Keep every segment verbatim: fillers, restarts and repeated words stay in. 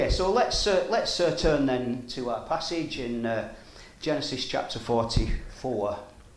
Okay, so let's uh, let's uh, turn then to our passage in uh, Genesis chapter forty-four.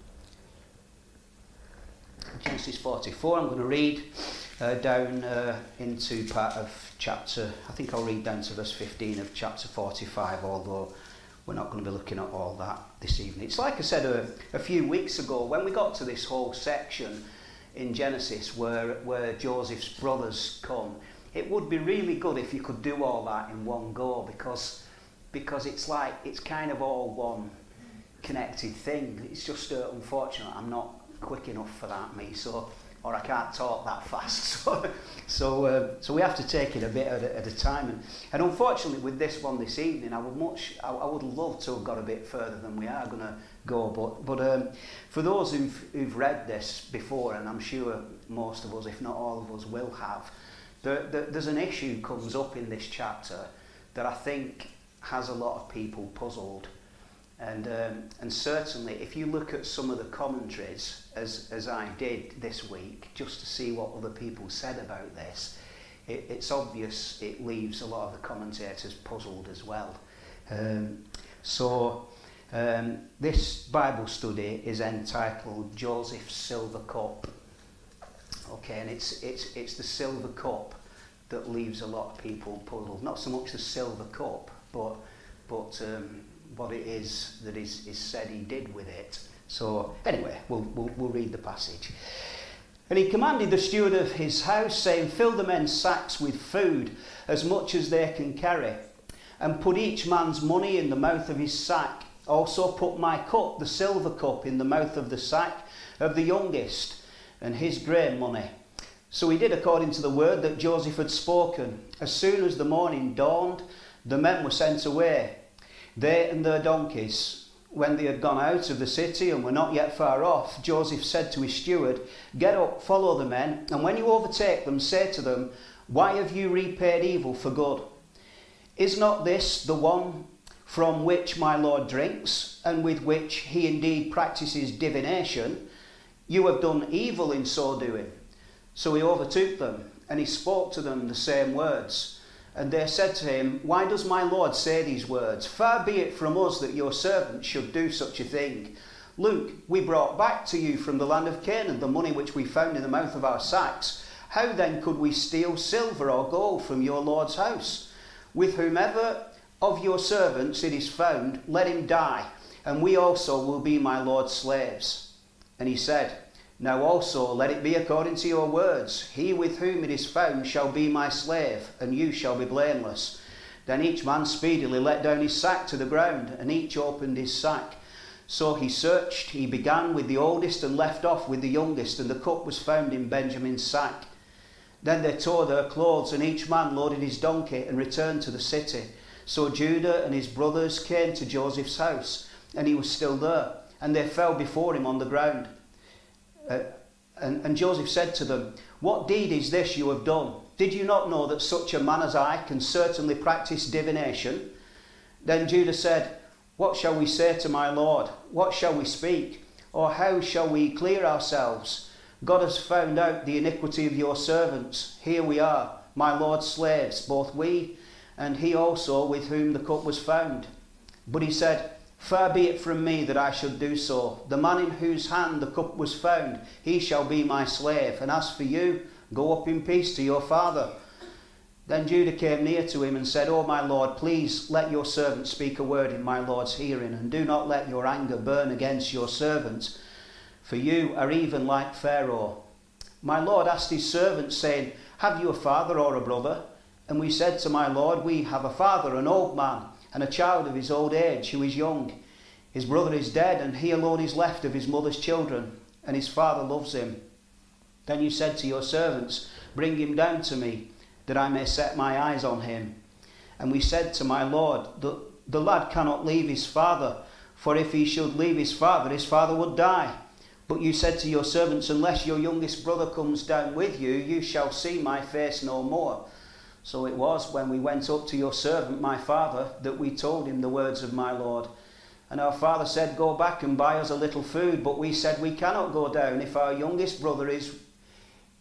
Genesis forty-four. I'm going to read uh, down uh, into part of chapter. I think I'll read down to verse fifteen of chapter forty-five. Although we're not going to be looking at all that this evening. It's like I said a, a few weeks ago when we got to this whole section in Genesis where where Joseph's brothers come. It would be really good if you could do all that in one go, because because it's like it's kind of all one connected thing. It's just uh, unfortunate I'm not quick enough for that, me. So or I can't talk that fast. So so uh, so we have to take it a bit at a, at a time. And, and unfortunately, with this one this evening, I would much I, I would love to have got a bit further than we are going to go. But but um, for those who've, who've read this before, and I'm sure most of us, if not all of us, will have. There, there, there's an issue comes up in this chapter that I think has a lot of people puzzled, and um, and certainly if you look at some of the commentaries as as I did this week just to see what other people said about this, it, it's obvious it leaves a lot of the commentators puzzled as well. Um, so um, this Bible study is entitled Joseph's Silver Cup. Okay, and it's it's it's the silver cup that leaves a lot of people puzzled. Not so much the silver cup, but but um, what it is that is, is said he did with it. So anyway, we'll, we'll we'll read the passage. And he commanded the steward of his house, saying, "Fill the men's sacks with food, as much as they can carry, and put each man's money in the mouth of his sack. Also put my cup, the silver cup, in the mouth of the sack of the youngest, and his grain money." So he did according to the word that Joseph had spoken. As soon as the morning dawned, the men were sent away, they and their donkeys. When they had gone out of the city and were not yet far off, Joseph said to his steward, "Get up, follow the men, and when you overtake them, say to them, 'Why have you repaid evil for good? Is not this the one from which my Lord drinks, and with which he indeed practices divination? You have done evil in so doing.' So he overtook them, and he spoke to them the same words. And they said to him, 'Why does my Lord say these words? Far be it from us that your servant should do such a thing. Look, we brought back to you from the land of Canaan the money which we found in the mouth of our sacks. How then could we steal silver or gold from your Lord's house? With whomever of your servants it is found, let him die, and we also will be my Lord's slaves.' And he said, 'Now also let it be according to your words. He with whom it is found shall be my slave, and you shall be blameless.' Then each man speedily let down his sack to the ground, and each opened his sack. So he searched. He began with the oldest and left off with the youngest, and the cup was found in Benjamin's sack. Then they tore their clothes, and each man loaded his donkey and returned to the city. So Judah and his brothers came to Joseph's house, and he was still there, and they fell before him on the ground. Uh, and, and Joseph said to them, 'What deed is this you have done? Did you not know that such a man as I can certainly practice divination?' Then Judah said, 'What shall we say to my Lord? What shall we speak? Or how shall we clear ourselves? God has found out the iniquity of your servants. Here we are, my Lord's slaves, both we and he also with whom the cup was found.' But he said, 'Far be it from me that I should do so. The man in whose hand the cup was found, he shall be my slave. And as for you, go up in peace to your father.' Then Judah came near to him and said, 'O my Lord, please let your servant speak a word in my Lord's hearing, and do not let your anger burn against your servant, for you are even like Pharaoh.' My Lord asked his servant, saying, 'Have you a father or a brother?' And we said to my Lord, 'We have a father, an old man, and a child of his old age who is young. His brother is dead, and he alone is left of his mother's children, and his father loves him.' Then you said to your servants, 'Bring him down to me, that I may set my eyes on him.' And we said to my Lord, 'The, the lad cannot leave his father, for if he should leave his father, his father would die.' But you said to your servants, 'Unless your youngest brother comes down with you, you shall see my face no more.' So it was, when we went up to your servant, my father, that we told him the words of my Lord. And our father said, 'Go back and buy us a little food.' But we said, 'We cannot go down. If our youngest brother is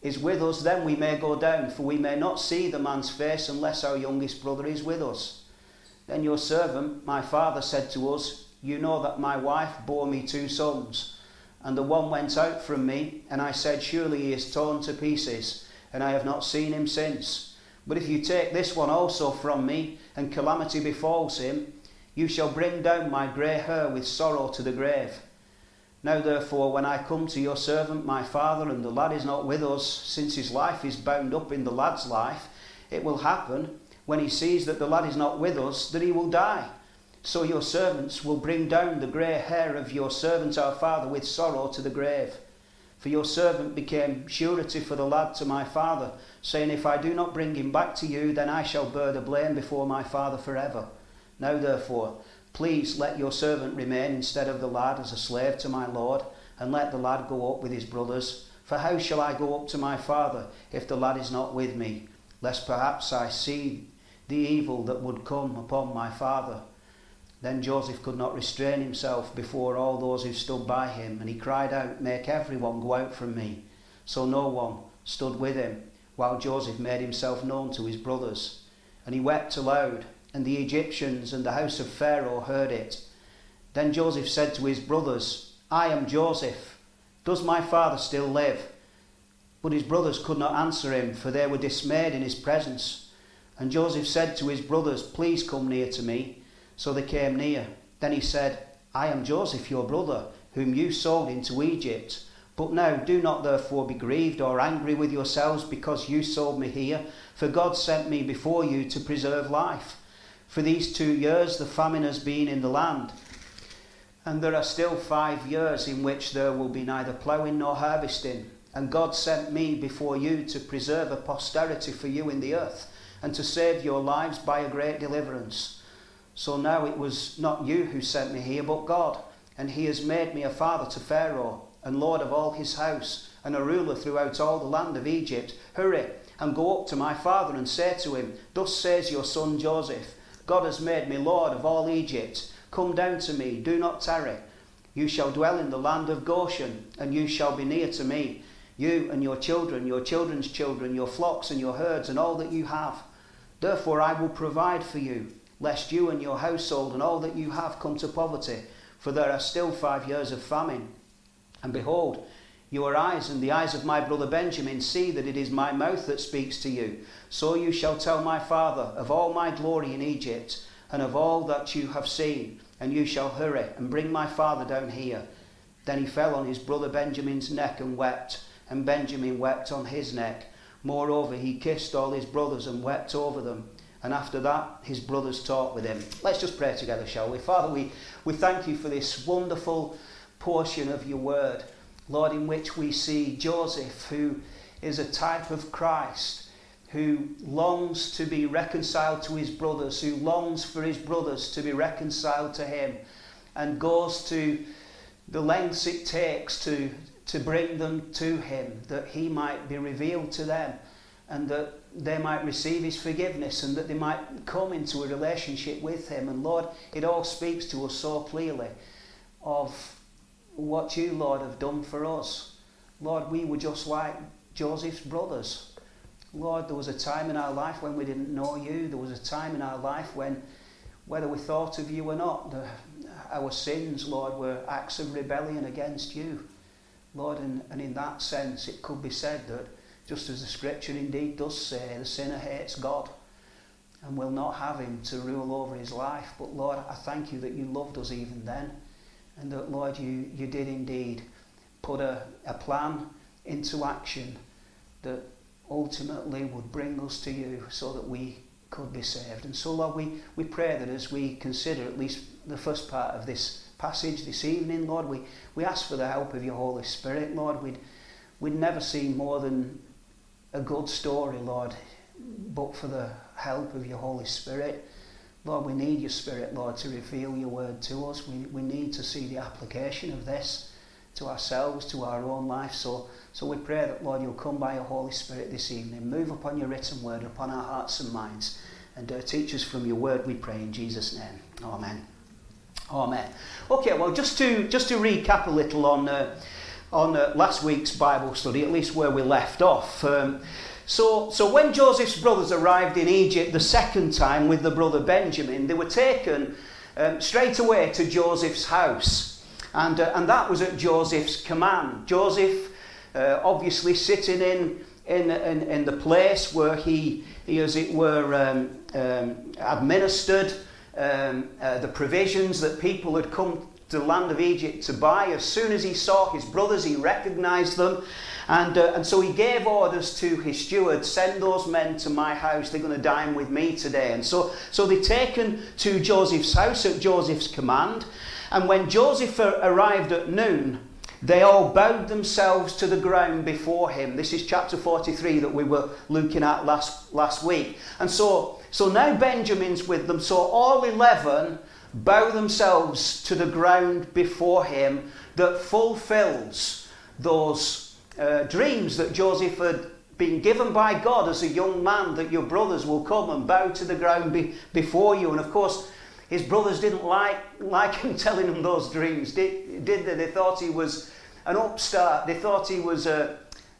is with us, then we may go down, for we may not see the man's face unless our youngest brother is with us. Then your servant, my father, said to us, you know that my wife bore me two sons, and the one went out from me, and I said, surely he is torn to pieces, and I have not seen him since. But if you take this one also from me, and calamity befalls him, you shall bring down my grey hair with sorrow to the grave. Now therefore, when I come to your servant my father, and the lad is not with us, since his life is bound up in the lad's life, it will happen, when he sees that the lad is not with us, that he will die. So your servants will bring down the grey hair of your servant our father with sorrow to the grave. For your servant became surety for the lad to my father, saying, if I do not bring him back to you, then I shall bear the blame before my father forever. Now therefore, please let your servant remain instead of the lad as a slave to my lord, and let the lad go up with his brothers. For how shall I go up to my father if the lad is not with me, lest perhaps I see the evil that would come upon my father? Then Joseph could not restrain himself before all those who stood by him, and he cried out, make everyone go out from me. So no one stood with him, while Joseph made himself known to his brothers. And he wept aloud, and the Egyptians and the house of Pharaoh heard it. Then Joseph said to his brothers, I am Joseph. Does my father still live? But his brothers could not answer him, for they were dismayed in his presence. And Joseph said to his brothers, please come near to me. So they came near. Then he said, I am Joseph, your brother, whom you sold into Egypt. But now do not therefore be grieved or angry with yourselves because you sold me here, for God sent me before you to preserve life. For these two years the famine has been in the land, and there are still five years in which there will be neither ploughing nor harvesting. And God sent me before you to preserve a posterity for you in the earth, and to save your lives by a great deliverance. So now it was not you who sent me here, but God, and he has made me a father to Pharaoh, and lord of all his house, and a ruler throughout all the land of Egypt. Hurry, and go up to my father, and say to him, thus says your son Joseph, God has made me lord of all Egypt. Come down to me, do not tarry. You shall dwell in the land of Goshen, and you shall be near to me, you and your children, your children's children, your flocks and your herds, and all that you have. Therefore I will provide for you, lest you and your household and all that you have come to poverty, for there are still five years of famine. And behold, your eyes and the eyes of my brother Benjamin see that it is my mouth that speaks to you. So you shall tell my father of all my glory in Egypt, and of all that you have seen, and you shall hurry and bring my father down here. Then he fell on his brother Benjamin's neck and wept, and Benjamin wept on his neck. Moreover, he kissed all his brothers and wept over them. And after that, his brothers talked with him. Let's just pray together, shall we? Father, we, we thank you for this wonderful portion of your word, Lord, in which we see Joseph, who is a type of Christ, who longs to be reconciled to his brothers, who longs for his brothers to be reconciled to him, and goes to the lengths it takes to, to bring them to him, that he might be revealed to them, and that they might receive his forgiveness, and that they might come into a relationship with him. And Lord, it all speaks to us so clearly of what you, Lord, have done for us. Lord, we were just like Joseph's brothers. Lord, there was a time in our life when we didn't know you. There was a time in our life when, whether we thought of you or not, the, our sins, Lord, were acts of rebellion against you. Lord, and, and in that sense, it could be said that, just as the scripture indeed does say, the sinner hates God and will not have him to rule over his life. But Lord, I thank you that you loved us even then, and that, Lord, you, you did indeed put a, a plan into action that ultimately would bring us to you so that we could be saved. And so, Lord, we, we pray that as we consider at least the first part of this passage this evening, Lord, we, we ask for the help of your Holy Spirit. Lord, we'd, we'd never seen more than a good story, Lord, but for the help of your Holy Spirit. Lord, we need your Spirit, Lord, to reveal your word to us. We, we need to see the application of this to ourselves, to our own life. So, so we pray that, Lord, you'll come by your Holy Spirit this evening, move upon your written word, upon our hearts and minds, and uh, teach us from your word, we pray in Jesus' name. Amen. Amen. Okay, well, just to just to recap a little on uh, on uh, last week's Bible study, at least where we left off. Um, so, so when Joseph's brothers arrived in Egypt the second time with the brother Benjamin, they were taken um, straight away to Joseph's house. And, uh, and that was at Joseph's command. Joseph, uh, obviously sitting in, in, in, in the place where he, he as it were, um, um, administered um, uh, the provisions that people had come to the land of Egypt to buy. As soon as he saw his brothers, he recognized them. And, uh, and so he gave orders to his steward, send those men to my house, they're going to dine with me today. And so, so they're taken to Joseph's house at Joseph's command. And when Joseph arrived at noon, they all bowed themselves to the ground before him. This is chapter forty-three that we were looking at last, last week. And so, so now Benjamin's with them. So all eleven bow themselves to the ground before him. That fulfills those uh, dreams that Joseph had been given by God as a young man, that your brothers will come and bow to the ground be, before you. And of course, his brothers didn't like, like him telling them those dreams, did, did they? They thought he was an upstart. They thought he was a,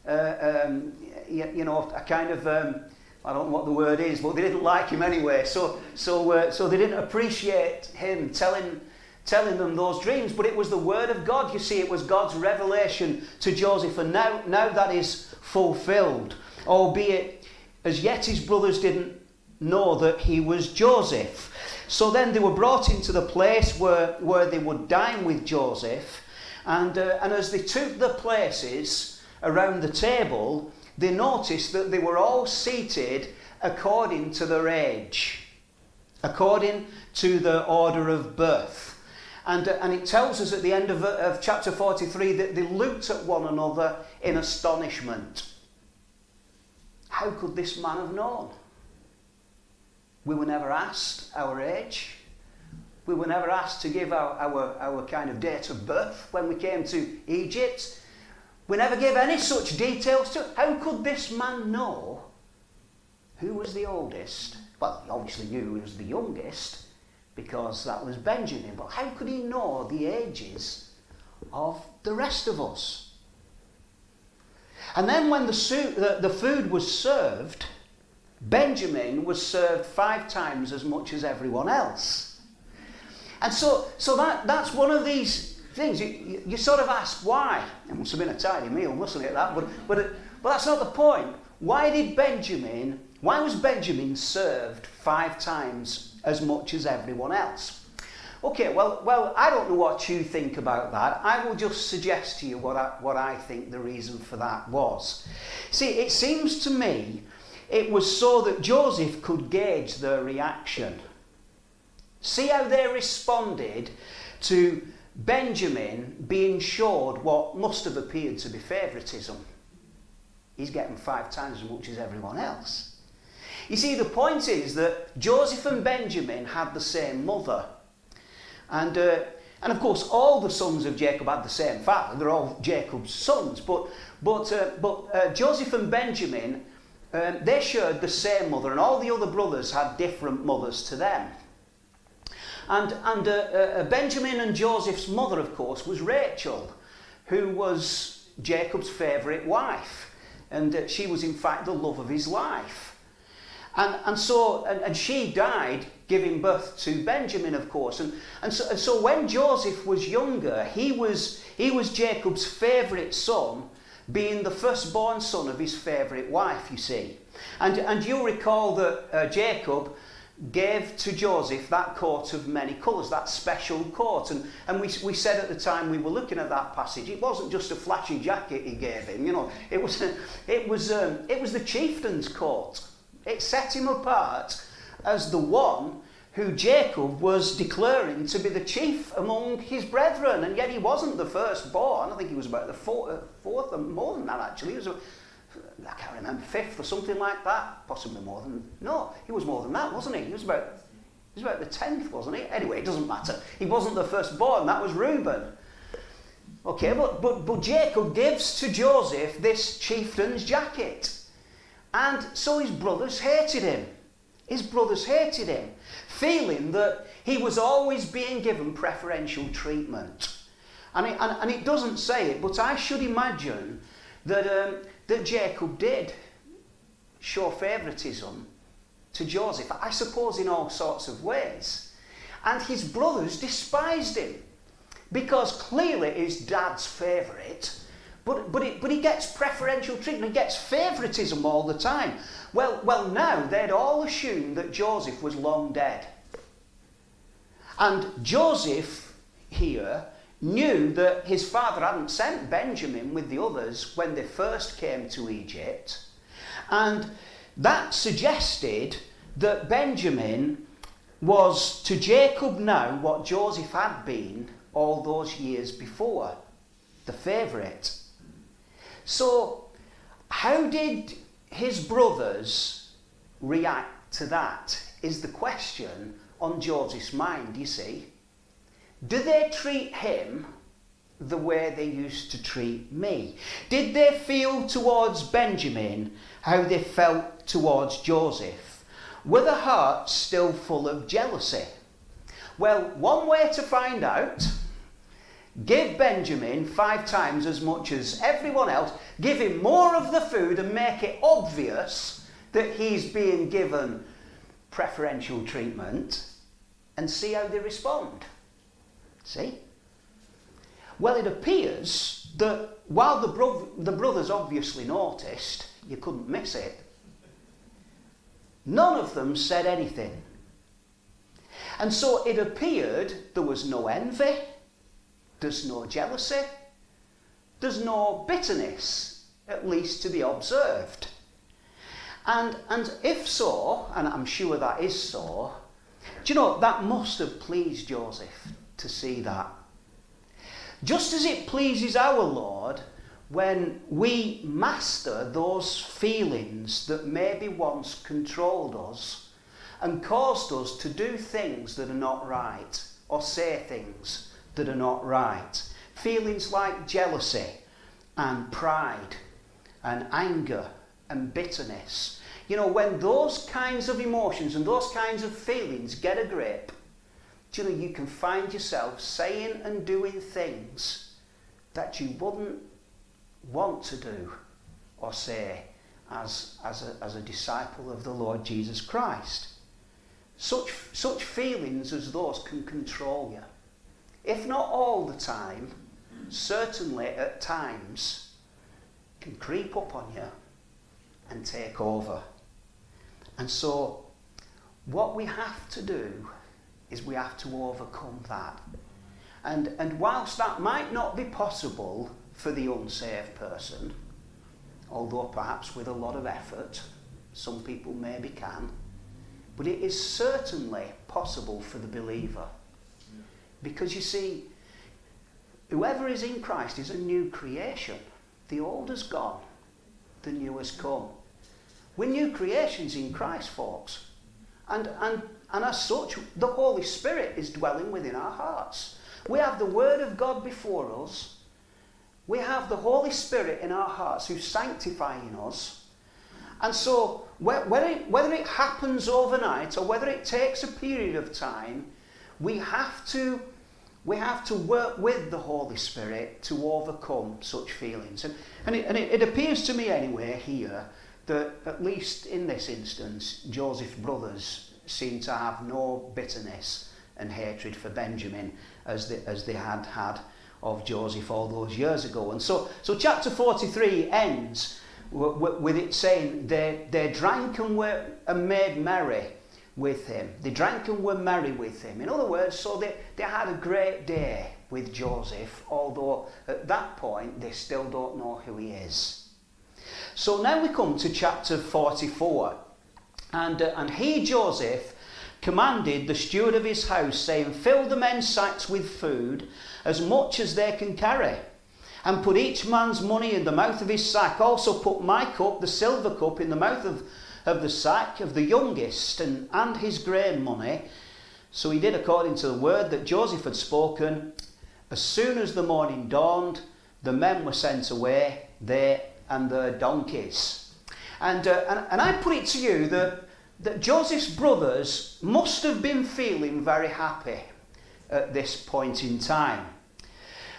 a um, you, you know, a kind of, um, I don't know what the word is, but they didn't like him anyway. So, so, uh, so they didn't appreciate him telling, telling them those dreams. But it was the word of God. You see, it was God's revelation to Joseph, and now, now that is fulfilled. Albeit, as yet his brothers didn't know that he was Joseph. So then they were brought into the place where, where they would dine with Joseph. And, uh, and as they took their places around the table, they noticed that they were all seated according to their age, according to the order of birth. And, uh, and it tells us at the end of, of chapter forty-three that they looked at one another in astonishment. How could this man have known? We were never asked our age. We were never asked to give our, our, our kind of date of birth when we came to Egypt. We never gave any such details to it. How could this man know who was the oldest? Well, he obviously knew who was the youngest, because that was Benjamin. But how could he know the ages of the rest of us? And then when the, su- the, the food was served, Benjamin was served five times as much as everyone else. And so, so that, that's one of these things. You, you, you sort of ask why. It must have been a tidy meal, mustn't it, that? But, but, it, but that's not the point. Why did Benjamin, why was Benjamin served five times as much as everyone else? Okay, well, well, I don't know what you think about that. I will just suggest to you what I, what I think the reason for that was. See, it seems to me it was so that Joseph could gauge their reaction. See how they responded to Benjamin being showed what must have appeared to be favouritism. He's getting five times as much as everyone else. You see, the point is that Joseph and Benjamin had the same mother. And, uh, and of course, all the sons of Jacob had the same father. They're all Jacob's sons. But, but, uh, but uh, Joseph and Benjamin, um, they shared the same mother. And all the other brothers had different mothers to them. And, and uh, uh, Benjamin and Joseph's mother, of course, was Rachel, who was Jacob's favourite wife. And uh, she was, in fact, the love of his life. And, and so, and, and she died giving birth to Benjamin, of course. And, and, so, and so when Joseph was younger, he was, he was Jacob's favourite son, being the firstborn son of his favourite wife, you see. And, and you'll recall that uh, Jacob gave to Joseph that coat of many colours, that special coat. And, and we, we said at the time we were looking at that passage, it wasn't just a flashy jacket he gave him, you know. It was, it was, um, it was the chieftain's coat. It set him apart as the one who Jacob was declaring to be the chief among his brethren. And yet he wasn't the firstborn. I think he was about the fourth, fourth or more than that, actually. He was a, I can't remember, fifth or something like that. Possibly more than... No, he was more than that, wasn't he? He was about, he was about the tenth, wasn't he? Anyway, it doesn't matter. He wasn't the firstborn. That was Reuben. Okay, but, but, but Jacob gives to Joseph this chieftain's jacket. And so his brothers hated him. His brothers hated him, feeling that he was always being given preferential treatment. And it, and, and it doesn't say it, but I should imagine that, um, that Jacob did show favouritism to Joseph, I suppose in all sorts of ways. And his brothers despised him, because clearly his dad's favourite, but, but, it, but he gets preferential treatment, he gets favouritism all the time. Well, well, now they'd all assumed that Joseph was long dead. And Joseph here knew that his father hadn't sent Benjamin with the others when they first came to Egypt. And that suggested that Benjamin was to Jacob now what Joseph had been all those years before, the favourite. So, how did his brothers react to that, is the question on Joseph's mind, you see. Do they treat him the way they used to treat me? Did they feel towards Benjamin how they felt towards Joseph? Were their hearts still full of jealousy? Well, one way to find out: give Benjamin five times as much as everyone else, give him more of the food and make it obvious that he's being given preferential treatment, and see how they respond. See? Well, it appears that while the, bro the brothers obviously noticed, you couldn't miss it, none of them said anything. And so it appeared there was no envy, there's no jealousy, there's no bitterness, at least to be observed. And, and if so, and I'm sure that is so, do you know, that must have pleased Joseph to see that. Just as it pleases our Lord when we master those feelings that maybe once controlled us and caused us to do things that are not right, or say things that are not right. Feelings like jealousy and pride and anger and bitterness. You know, when those kinds of emotions and those kinds of feelings get a grip, do you know, you can find yourself saying and doing things that you wouldn't want to do or say as, as, a, as a disciple of the Lord Jesus Christ. Such, such feelings as those can control you. If not all the time, certainly at times, can creep up on you and take over. And so, what we have to do is we have to overcome that. And, and whilst that might not be possible for the unsaved person, although perhaps with a lot of effort, some people maybe can, but it is certainly possible for the believer. Because you see, whoever is in Christ is a new creation. The old has gone, the new has come. We're new creations in Christ, folks. And, and, and as such, the Holy Spirit is dwelling within our hearts. We have the Word of God before us. We have the Holy Spirit in our hearts who's sanctifying us. And so, whether it, whether it happens overnight or whether it takes a period of time, we have to, we have to work with the Holy Spirit to overcome such feelings. And, and, it, and it, it appears to me anyway here that, at least in this instance, Joseph's brothers seem to have no bitterness and hatred for Benjamin as they, as they had had of Joseph all those years ago. And so, so chapter forty-three ends with it saying they, they drank and were and made merry with him. They drank and were merry with him. In other words, so they, they had a great day with Joseph, although at that point they still don't know who he is. So now we come to chapter forty-four. And, uh, and he, Joseph, commanded the steward of his house, saying, fill the men's sacks with food, as much as they can carry, and put each man's money in the mouth of his sack. Also put my cup, the silver cup, in the mouth of, of the sack of the youngest, and, and his grain money. So he did according to the word that Joseph had spoken. As soon as the morning dawned, the men were sent away, they and their donkeys. And, uh, and, and I put it to you that, that Joseph's brothers must have been feeling very happy at this point in time.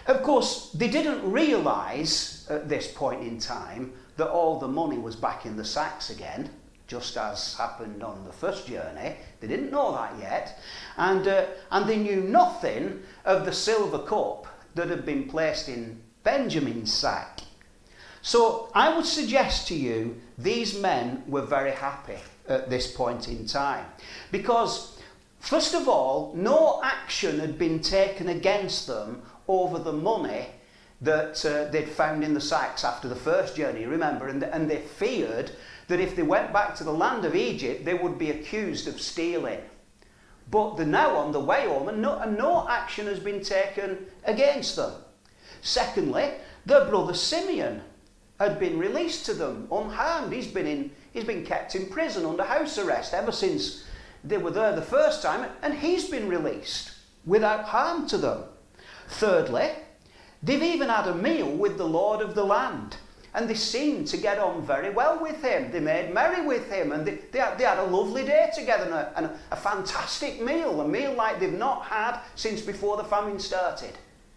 Of course, they didn't realise at this point in time that all the money was back in the sacks again, just as happened on the first journey. They didn't know that yet. And, uh, and they knew nothing of the silver cup that had been placed in Benjamin's sack. So I would suggest to you these men were very happy at this point in time. Because, first of all, no action had been taken against them over the money that uh, they'd found in the sacks after the first journey, remember, and, and they feared that if they went back to the land of Egypt, they would be accused of stealing. But they're now on the way home, and no, and no action has been taken against them. Secondly, their brother Simeon had been released to them unharmed. He's been, in, he's been kept in prison under house arrest ever since they were there the first time, and he's been released without harm to them. Thirdly, they've even had a meal with the Lord of the land, and they seemed to get on very well with him. They made merry with him, and they, they, had, they had a lovely day together, and, a, and a, a fantastic meal, a meal like they've not had since before the famine started.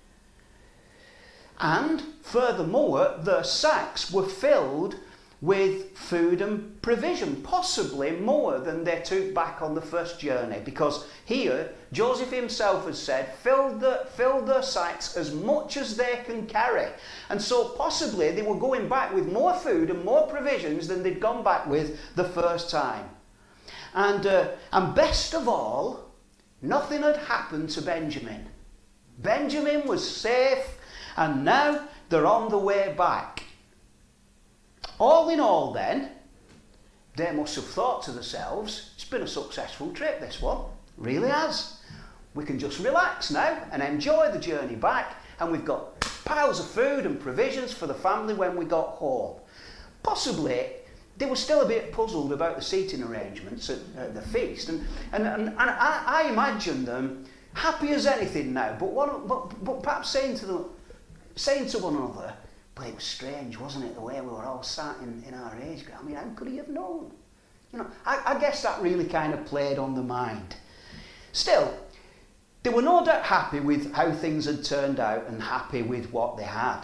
And furthermore, their sacks were filled with food and provision, possibly more than they took back on the first journey, because here Joseph himself has said, fill, the, fill their sacks as much as they can carry. And so possibly they were going back with more food and more provisions than they'd gone back with the first time. And, uh, and best of all, nothing had happened to Benjamin. Benjamin was safe, and now they're on the way back. All in all then, they must have thought to themselves, it's been a successful trip, this one. Really has. We can just relax now and enjoy the journey back, and we've got piles of food and provisions for the family when we got home. Possibly, they were still a bit puzzled about the seating arrangements at, at the feast, and, and, and, and I, I imagine them happy as anything now, but, one, but, but perhaps saying to, them, saying to one another, but it was strange, wasn't it, the way we were all sat in, in our age group. I mean, how could he have known? You know, I, I guess that really kind of played on the mind. Still, they were no doubt happy with how things had turned out and happy with what they had.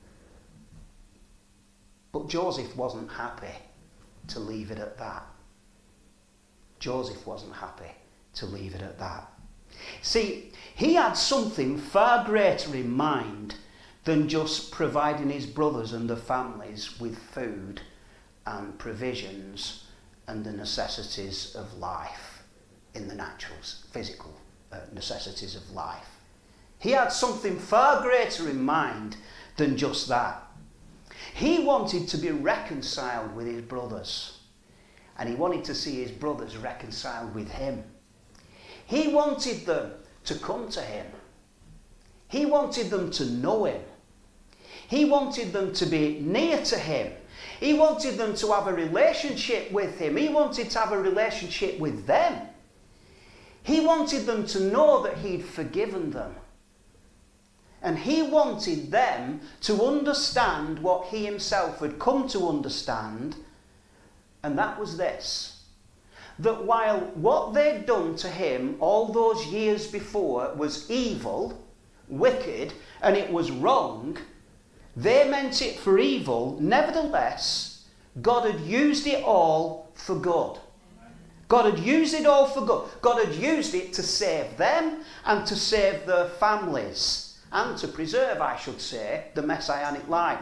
But Joseph wasn't happy to leave it at that. Joseph wasn't happy to leave it at that. See, he had something far greater in mind than just providing his brothers and their families with food and provisions and the necessities of life in the natural, physical uh, necessities of life. He had something far greater in mind than just that. He wanted to be reconciled with his brothers, and he wanted to see his brothers reconciled with him. He wanted them to come to him. He wanted them to know him. He wanted them to be near to him. He wanted them to have a relationship with him. He wanted to have a relationship with them. He wanted them to know that he'd forgiven them. And he wanted them to understand what he himself had come to understand, and that was this: that while what they'd done to him all those years before was evil, wicked, and it was wrong, they meant it for evil. Nevertheless, God had used it all for good. God had used it all for good. God had used it to save them and to save their families, and to preserve, I should say, the messianic line.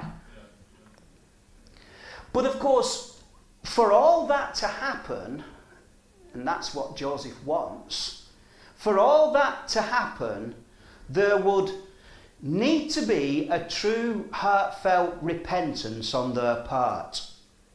But of course, for all that to happen, and that's what Joseph wants, for all that to happen, there would need to be a true heartfelt repentance on their part.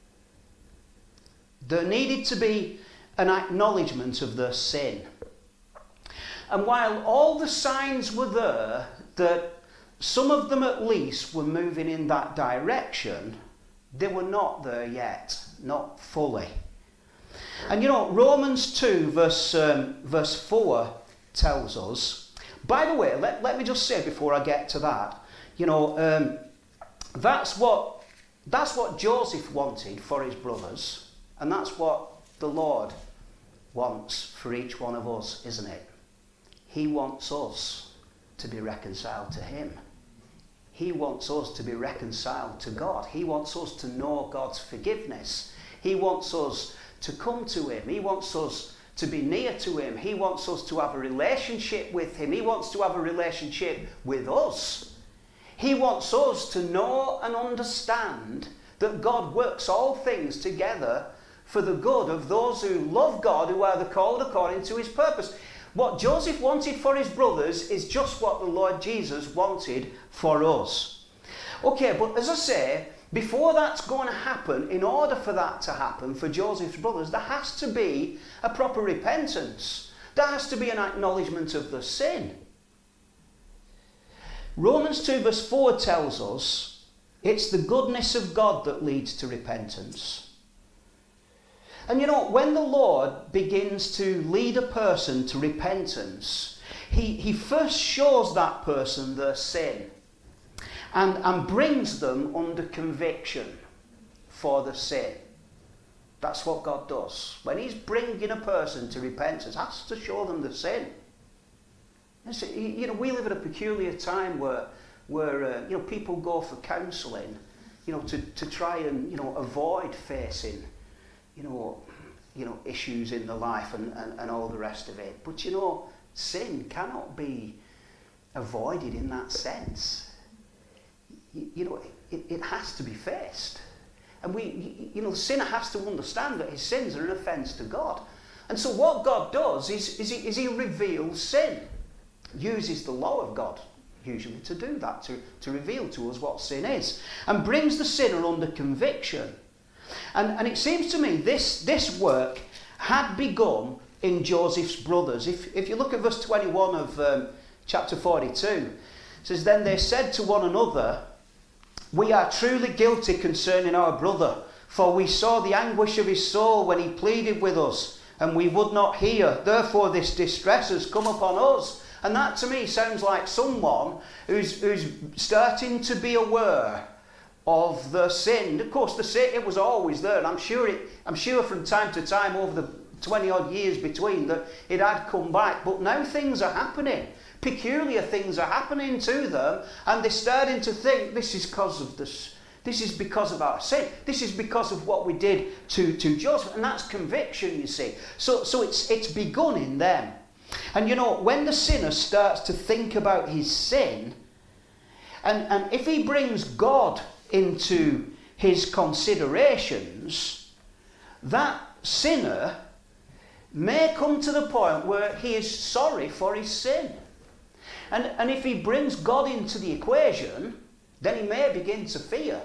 There needed to be an acknowledgement of their sin. And while all the signs were there that some of them at least were moving in that direction, they were not there yet, not fully. And you know, Romans two verse, um, verse four tells us, by the way, let, let me just say before I get to that, you know, um, that's what that's what Joseph wanted for his brothers, and that's what the Lord wants for each one of us, isn't it? He wants us to be reconciled to him. He wants us to be reconciled to God. He wants us to know God's forgiveness. He wants us to come to him. He wants us to be near to him. He wants us to have a relationship with him. He wants to have a relationship with us. He wants us to know and understand that God works all things together for the good of those who love God, who are the called according to his purpose. What Joseph wanted for his brothers is just what the Lord Jesus wanted for us. Okay, but as I say, before that's going to happen, in order for that to happen for Joseph's brothers, there has to be a proper repentance. There has to be an acknowledgement of the sin. Romans two verse four tells us it's the goodness of God that leads to repentance. And you know, when the Lord begins to lead a person to repentance, he, he first shows that person their sin and, and brings them under conviction for the sin. That's what God does. When he's bringing a person to repentance, he has to show them the sin. You know, we live at a peculiar time where, where uh, you know, people go for counselling, you know, to, to try and, you know, avoid facing, you know, you know, issues in the life and, and, and all the rest of it. But, you know, sin cannot be avoided in that sense. You, you know, it, it has to be faced. And we, you know, the sinner has to understand that his sins are an offence to God. And so what God does is, is, he, is he reveals sin. Uses the law of God usually to do that, to, to reveal to us what sin is, and brings the sinner under conviction. And, and it seems to me this, this work had begun in Joseph's brothers. If, if you look at verse twenty-one of um, chapter forty-two, it says, "Then they said to one another, 'We are truly guilty concerning our brother, for we saw the anguish of his soul when he pleaded with us, and we would not hear. Therefore this distress has come upon us.'" And that to me sounds like someone who's, who's starting to be aware of the sin. Of course, the sin, it was always there, and I'm sure it, I'm sure from time to time over the twenty odd years between that it had come back. But now things are happening. Peculiar things are happening to them, and they're starting to think this is because of this. This is because of our sin. This is because of what we did to, to Joseph, and that's conviction, you see. So, so it's it's begun in them. And you know, when the sinner starts to think about his sin, and, and if he brings God into his considerations, that sinner may come to the point where he is sorry for his sin. And, and if he brings God into the equation, then he may begin to fear.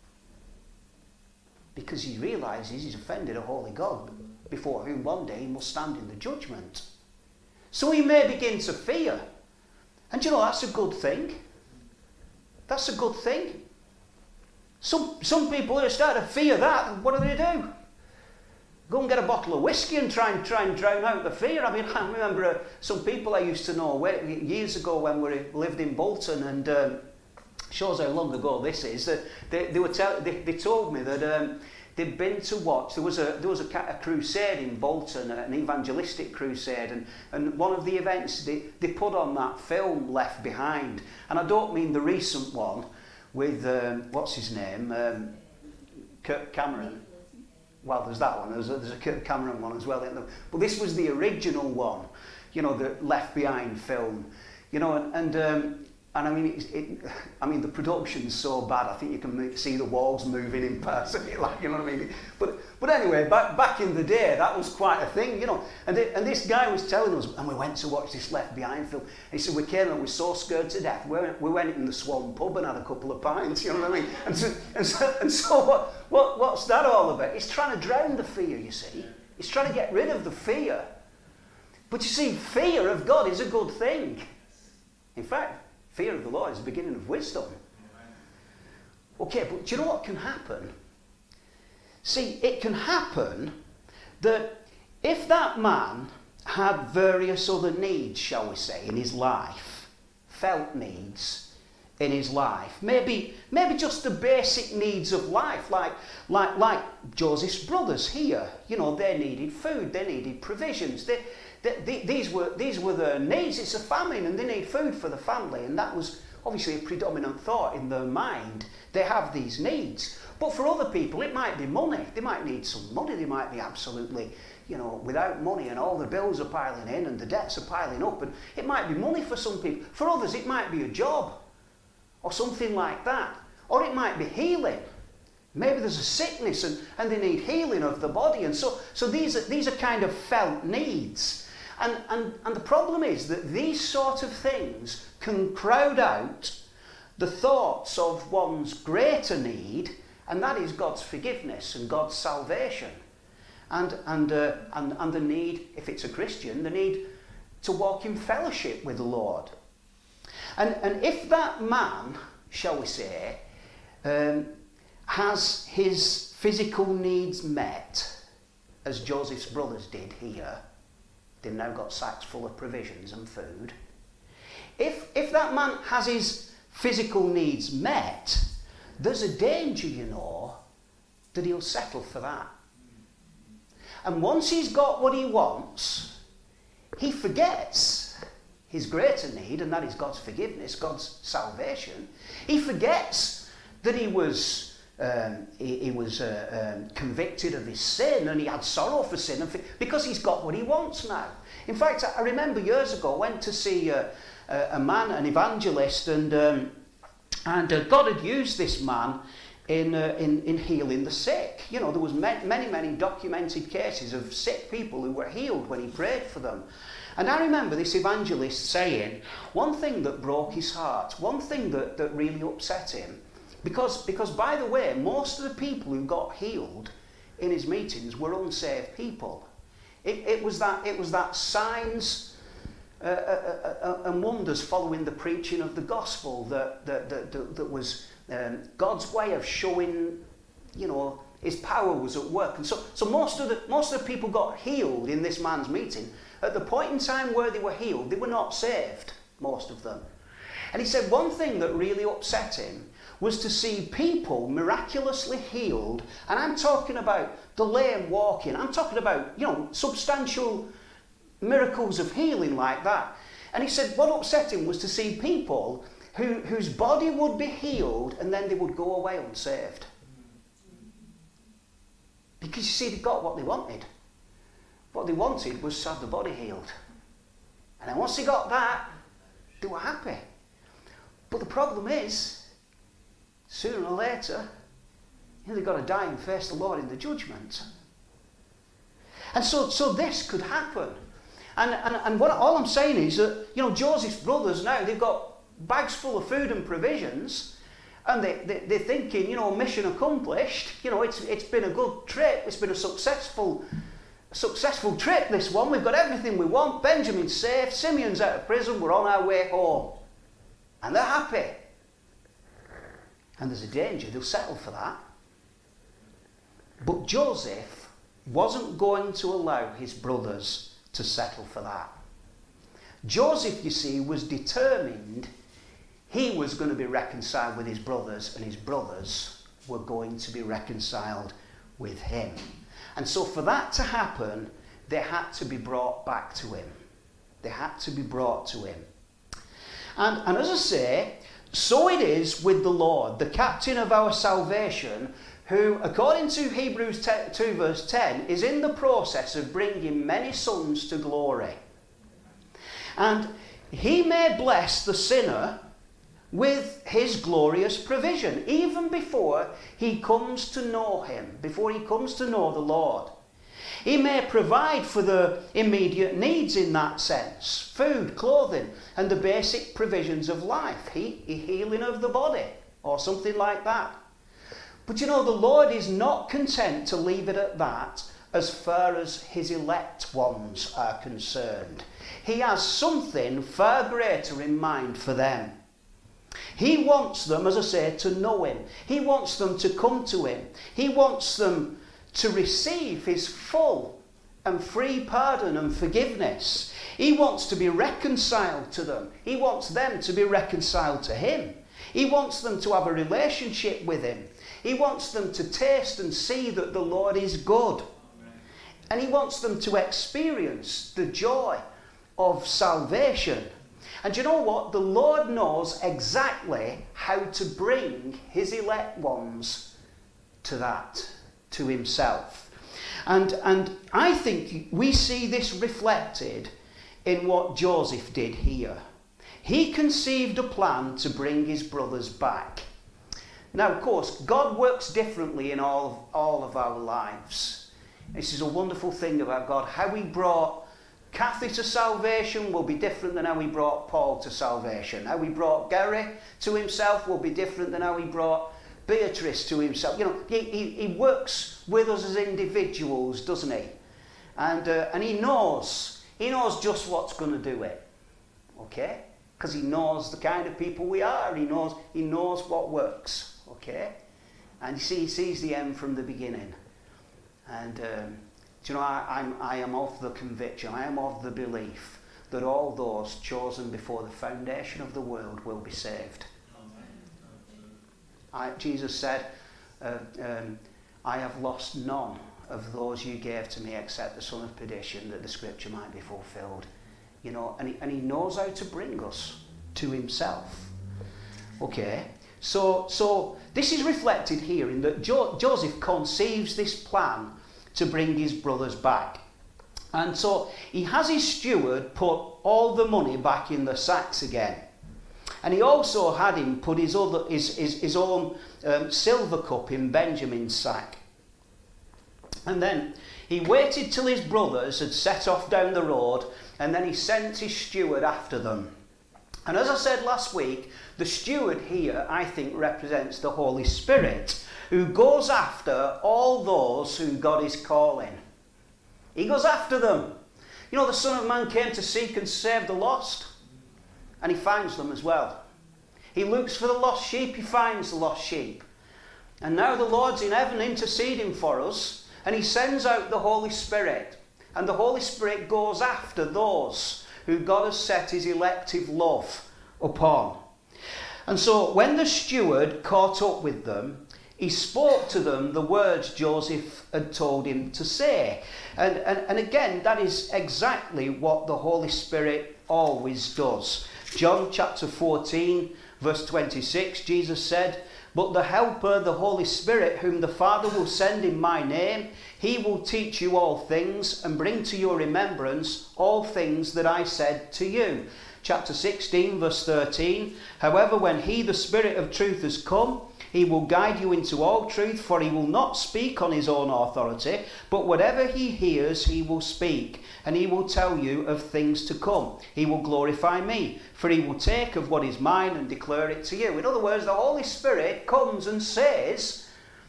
Because he realises he's offended a holy God, before whom one day he must stand in the judgment. So he may begin to fear. And you know, that's a good thing. That's a good thing. Some, some people who start to fear that, what do they do? Go and get a bottle of whiskey and try and, try and drown out the fear. I mean, I remember uh, some people I used to know years ago when we lived in Bolton, and um, shows how long ago this is, that they, they, were tell, they, they told me that um, they'd been to watch, there was a there was a, a crusade in Bolton, an evangelistic crusade, and, and one of the events they, they put on that film Left Behind, and I don't mean the recent one with, um, what's his name, um, Kirk Cameron. Well, there's that one, there's a, there's a Kirk Cameron one as well, isn't there? But this was the original one, you know, the Left Behind film, you know, and, and um, And I mean, it, it, I mean, the production's so bad. I think you can make, see the walls moving in parts of it, like, you know what I mean. But but anyway, back back in the day, that was quite a thing, you know. And they, and this guy was telling us, and we went to watch this Left Behind film. He said we came and we were so scared to death. We went, we went in the Swan pub and had a couple of pints, you know what I mean. And so and so, and so what what what's that all about? It's trying to drown the fear, you see. It's trying to get rid of the fear. But you see, fear of God is a good thing. In fact, fear of the Lord is the beginning of wisdom. Okay, but do you know what can happen? See, it can happen that if that man had various other needs, shall we say, in his life, felt needs in his life, maybe maybe just the basic needs of life, like like like Joseph's brothers here, you know, they needed food, they needed provisions, they These were, these were their needs. It's a famine and they need food for the family, and that was obviously a predominant thought in their mind. They have these needs. But for other people, it might be money. They might need some money. They might be absolutely, you know, without money, and all the bills are piling in and the debts are piling up. And it might be money for some people. For others, it might be a job or something like that. Or it might be healing. Maybe there's a sickness and, and they need healing of the body. And so, so these, are, these are kind of felt needs. And, and, and the problem is that these sort of things can crowd out the thoughts of one's greater need, and that is God's forgiveness and God's salvation. And, and, uh, and, and the need, if it's a Christian, the need to walk in fellowship with the Lord. And, and if that man, shall we say, um, has his physical needs met, as Joseph's brothers did here, they've now got sacks full of provisions and food. If, if that man has his physical needs met, there's a danger, you know, that he'll settle for that. And once he's got what he wants, he forgets his greater need, and that is God's forgiveness, God's salvation. He forgets that he was, um, he, he was uh, um, convicted of his sin, and he had sorrow for sin, and for, because he's got what he wants now. In fact, I remember years ago, I went to see uh, a, a man, an evangelist, and um, and uh, God had used this man in, uh, in in healing the sick. You know, there was many, many, many documented cases of sick people who were healed when he prayed for them. And I remember this evangelist saying one thing that broke his heart, one thing that, that really upset him, because, because, by the way, most of the people who got healed in his meetings were unsaved people. It, it, was, that, it was that signs uh, uh, uh, and wonders following the preaching of the gospel that, that, that, that, that was um, God's way of showing, you know, his power was at work. And so, so most, of the, most of the people got healed in this man's meeting. At the point in time where they were healed, they were not saved, most of them. And he said one thing that really upset him was to see people miraculously healed. And I'm talking about the lame walking. I'm talking about, you know, substantial miracles of healing like that. And he said what upset him was to see people who, whose body would be healed and then they would go away unsaved. Because you see, they got what they wanted. What they wanted was to have the body healed. And then once they got that, they were happy. But the problem is, sooner or later, you know, they've got to die and face the Lord in the judgment. And so, so this could happen. And, and, and what all I'm saying is that, you know, Joseph's brothers now, they've got bags full of food and provisions, and they, they, they're thinking, you know, mission accomplished. You know, it's, it's been a good trip. It's been a successful, successful trip, this one. We've got everything we want. Benjamin's safe. Simeon's out of prison. We're on our way home. And they're happy. And there's a danger they'll settle for that. But Joseph wasn't going to allow his brothers to settle for that. Joseph, you see, was determined he was going to be reconciled with his brothers, and his brothers were going to be reconciled with him. And so for that to happen, they had to be brought back to him. They had to be brought to him. And, and as I say, so it is with the Lord, the captain of our salvation, who, according to Hebrews two verse ten, is in the process of bringing many sons to glory. And he may bless the sinner with his glorious provision, even before he comes to know him, before he comes to know the Lord. He may provide for the immediate needs in that sense, food, clothing, and the basic provisions of life, he, healing of the body, or something like that. But you know, the Lord is not content to leave it at that as far as his elect ones are concerned. He has something far greater in mind for them. He wants them, as I say, to know him. He wants them to come to him. He wants them to receive his full and free pardon and forgiveness. He wants to be reconciled to them. He wants them to be reconciled to him. He wants them to have a relationship with him. He wants them to taste and see that the Lord is good. And he wants them to experience the joy of salvation. And you know what? The Lord knows exactly how to bring his elect ones to that, to himself. And, and I think we see this reflected in what Joseph did here. He conceived a plan to bring his brothers back. Now, of course, God works differently in all of, all of our lives. This is a wonderful thing about God. How he brought Kathy to salvation will be different than how he brought Paul to salvation. How he brought Gary to himself will be different than how he brought Beatrice to himself. You know, he, he, he works with us as individuals, doesn't he? And, uh, and he knows, he knows just what's going to do it. Okay? Because he knows the kind of people we are. He knows, he knows what works. Okay? And you see, he sees the end from the beginning. And um, do you know, I, I'm, I am of the conviction, I am of the belief that all those chosen before the foundation of the world will be saved. I, Jesus said, uh, um, I have lost none of those you gave to me except the son of perdition, that the scripture might be fulfilled. You know, and he, and he knows how to bring us to himself. Okay, so so this is reflected here in that jo- Joseph conceives this plan to bring his brothers back. And so he has his steward put all the money back in the sacks again. And he also had him put his, other, his, his, his own um, silver cup in Benjamin's sack. And then he waited till his brothers had set off down the road, and then he sent his steward after them. And as I said last week, the steward here, I think, represents the Holy Spirit, who goes after all those who God is calling. He goes after them. You know, the Son of Man came to seek and save the lost, and he finds them as well. He looks for the lost sheep, he finds the lost sheep. And now the Lord's in heaven interceding for us, and he sends out the Holy Spirit. And the Holy Spirit goes after those who God has set his elective love upon. And so when the steward caught up with them, he spoke to them the words Joseph had told him to say. And, and, and again, that is exactly what the Holy Spirit always does. John chapter fourteen, verse twenty-six, Jesus said, "But the Helper, the Holy Spirit, whom the Father will send in my name, he will teach you all things and bring to your remembrance all things that I said to you." Chapter sixteen, verse thirteen, "However, when he, the Spirit of truth, has come, he will guide you into all truth, for he will not speak on his own authority, but whatever he hears, he will speak, and he will tell you of things to come. He will glorify me, for he will take of what is mine and declare it to you." In other words, the Holy Spirit comes and says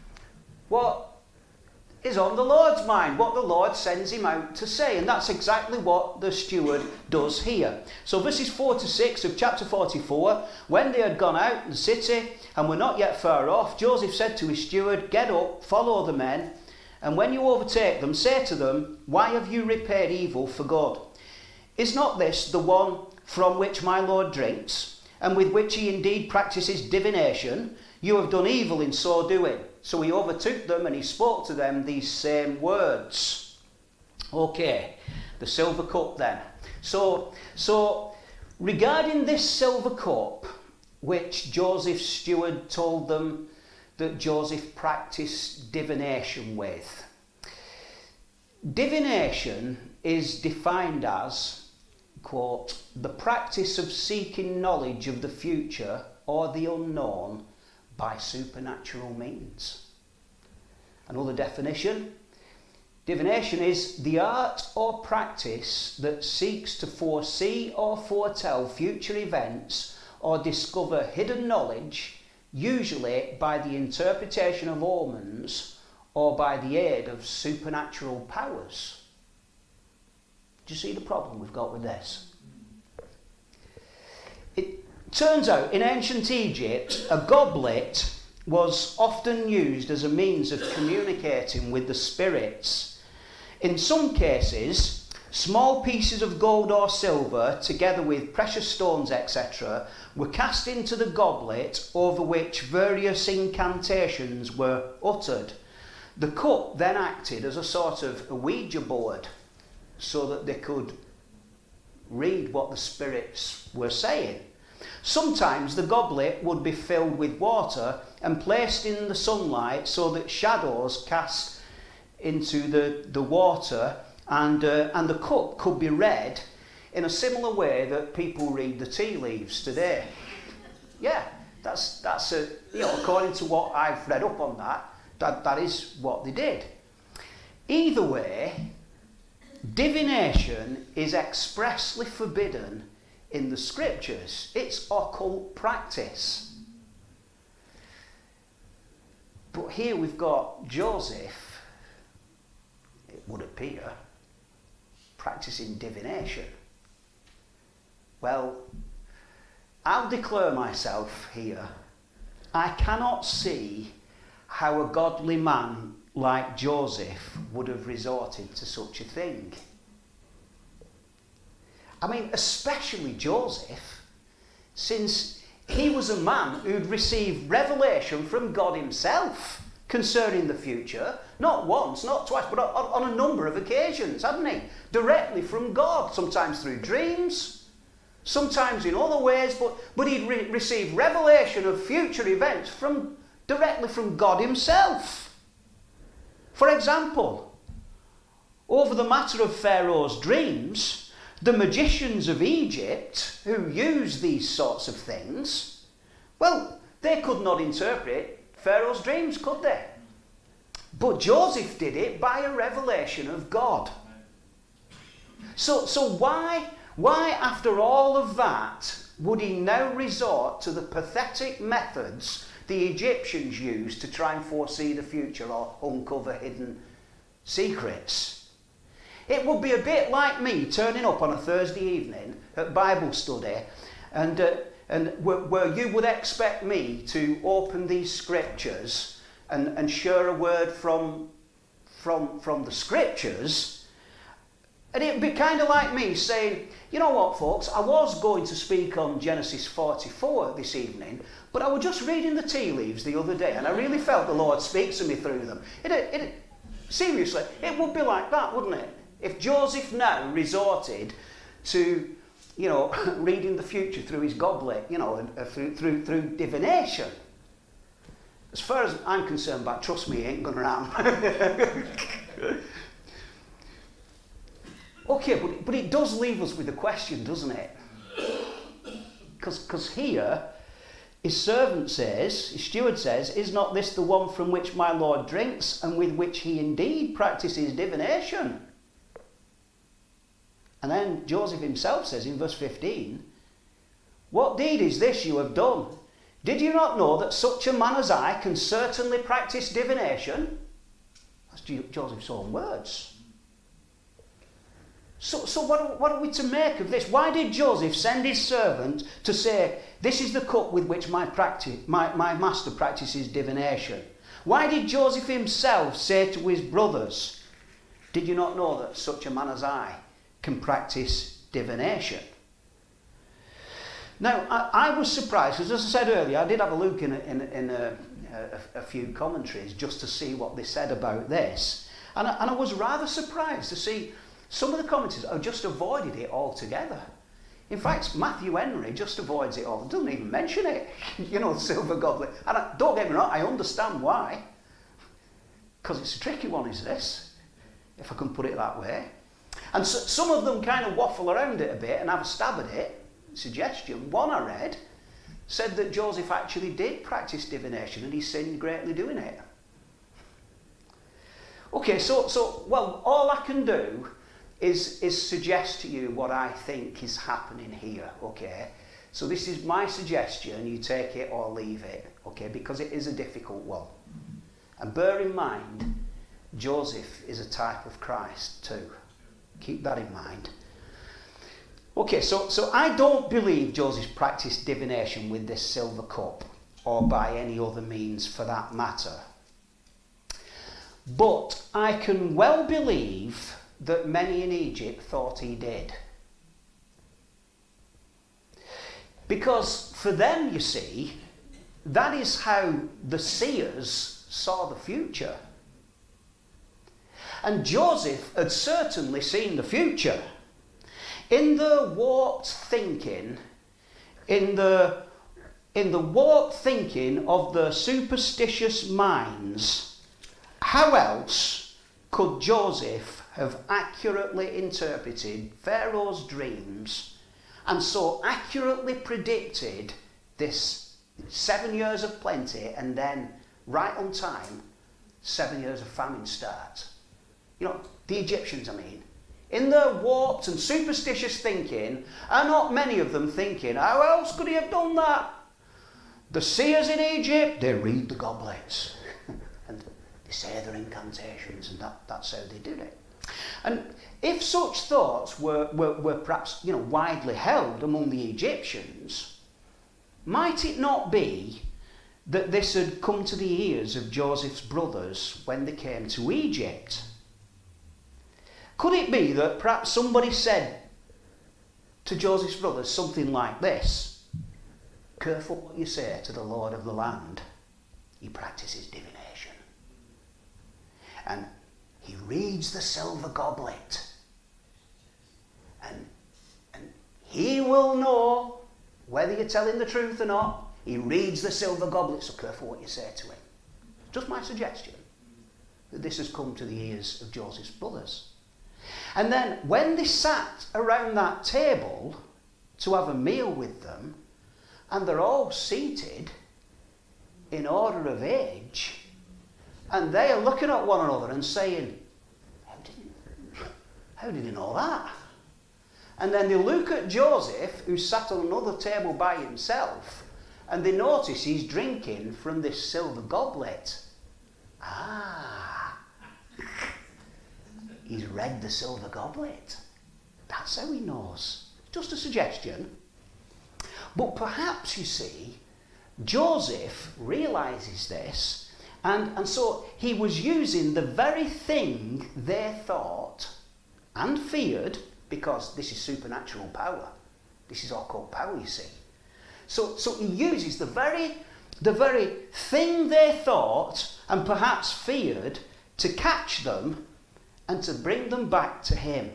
what is on the Lord's mind, what the Lord sends him out to say. And that's exactly what the steward does here. So verses four to six of chapter forty-four, "When they had gone out of the city and were not yet far off, Joseph said to his steward, 'Get up, follow the men, and when you overtake them, say to them, why have you repaid evil for good? Is not this the one from which my Lord drinks, and with which he indeed practices divination? You have done evil in so doing.' So he overtook them and he spoke to them these same words." Okay, the silver cup then. So, so regarding this silver cup, which Joseph's steward told them that Joseph practiced divination with. Divination is defined as, quote, "the practice of seeking knowledge of the future or the unknown by supernatural means." Another definition: divination is the art or practice that seeks to foresee or foretell future events or discover hidden knowledge, usually by the interpretation of omens or by the aid of supernatural powers. Do you see the problem we've got with this? It turns out in ancient Egypt, a goblet was often used as a means of communicating with the spirits. In some cases, small pieces of gold or silver, together with precious stones, et cetera, were cast into the goblet over which various incantations were uttered. The cup then acted as a sort of a Ouija board, so that they could read what the spirits were saying. Sometimes the goblet would be filled with water and placed in the sunlight so that shadows cast into the, the water, and, uh, and the cup could be read in a similar way that people read the tea leaves today. Yeah, that's, that's a, you know, according to what I've read up on that, that, that is what they did. Either way, divination is expressly forbidden in the scriptures. It's occult practice. But here we've got Joseph, it would appear, practicing divination. Well, I'll declare myself here. I cannot see how a godly man like Joseph would have resorted to such a thing. I mean, especially Joseph, since he was a man who'd received revelation from God himself concerning the future, not once, not twice, but on, on a number of occasions, hadn't he? Directly from God, sometimes through dreams, sometimes in other ways, but, but he'd re- received revelation of future events from directly from God himself. For example, over the matter of Pharaoh's dreams, the magicians of Egypt, who used these sorts of things, well, they could not interpret Pharaoh's dreams, could they? But Joseph did it by a revelation of God. So, so why, why, after all of that, would he now resort to the pathetic methods the Egyptians used to try and foresee the future or uncover hidden secrets? It would be a bit like me turning up on a Thursday evening at Bible study, and, uh, and where, where you would expect me to open these scriptures and, and share a word from, from, from the scriptures, and it would be kind of like me saying, you know what, folks, I was going to speak on Genesis forty-four this evening, but I was just reading the tea leaves the other day, and I really felt the Lord speaks to me through them. It, it, seriously, it would be like that, wouldn't it? If Joseph now resorted to, you know, reading the future through his goblet, you know, uh, through, through, through divination. As far as I'm concerned, but trust me, it ain't going to happen. Okay, but, but it does leave us with a question, doesn't it? Because here, his servant says, his steward says, is not this the one from which my Lord drinks, and with which he indeed practices divination? And then Joseph himself says in verse fifteen, what deed is this you have done? Did you not know that such a man as I can certainly practice divination? That's Joseph's own words. So, so what, what are we to make of this? Why did Joseph send his servant to say, this is the cup with which my, practice, my, my master practices divination? Why did Joseph himself say to his brothers, did you not know that such a man as I can practice divination? Now, I, I was surprised, because as I said earlier, I did have a look in, a, in, in a, a, a few commentaries just to see what they said about this. And I, and I was rather surprised to see some of the commentators have just avoided it altogether. In fact, Matthew Henry just avoids it all. Doesn't even mention it. You know, the silver goblet. And I, don't get me wrong, I understand why. Because it's a tricky one, is this? If I can put it that way. And so, some of them kind of waffle around it a bit and have a stab at it. Suggestion. One I read said that Joseph actually did practice divination and he sinned greatly doing it. Okay, so, so well, all I can do is, is suggest to you what I think is happening here, okay? So this is my suggestion, you take it or leave it, okay? Because it is a difficult one. And bear in mind, Joseph is a type of Christ too. Keep that in mind. Okay, so, so I don't believe Joseph practiced divination with this silver cup, or by any other means for that matter. But I can well believe that many in Egypt thought he did. Because for them, you see, that is how the seers saw the future. And Joseph had certainly seen the future. In the warped thinking, in the, in the warped thinking of the superstitious minds, how else could Joseph have accurately interpreted Pharaoh's dreams and so accurately predicted this seven years of plenty and then, right on time, seven years of famine starts? You know, the Egyptians, I mean. In their warped and superstitious thinking, are not many of them thinking, how else could he have done that? The seers in Egypt, they read the goblets. And they say their incantations, and that, that's how they did it. And if such thoughts were, were, were perhaps, you know, widely held among the Egyptians, might it not be that this had come to the ears of Joseph's brothers when they came to Egypt? Could it be that perhaps somebody said to Joseph's brothers something like this: careful what you say to the Lord of the land. He practices divination. And he reads the silver goblet. And, and he will know whether you're telling the truth or not. He reads the silver goblet, so careful what you say to him. Just my suggestion that this has come to the ears of Joseph's brothers. And then when they sat around that table to have a meal with them, and they're all seated in order of age, and they are looking at one another and saying, how did he, how did he know that? And then they look at Joseph, who sat on another table by himself, and they notice he's drinking from this silver goblet. Ah, he's read the silver goblet. That's how he knows. Just a suggestion. But perhaps, you see, Joseph realises this, and, and so he was using the very thing they thought and feared, because this is supernatural power. This is occult power, you see. So, so he uses the very, the very thing they thought and perhaps feared to catch them and to bring them back to him.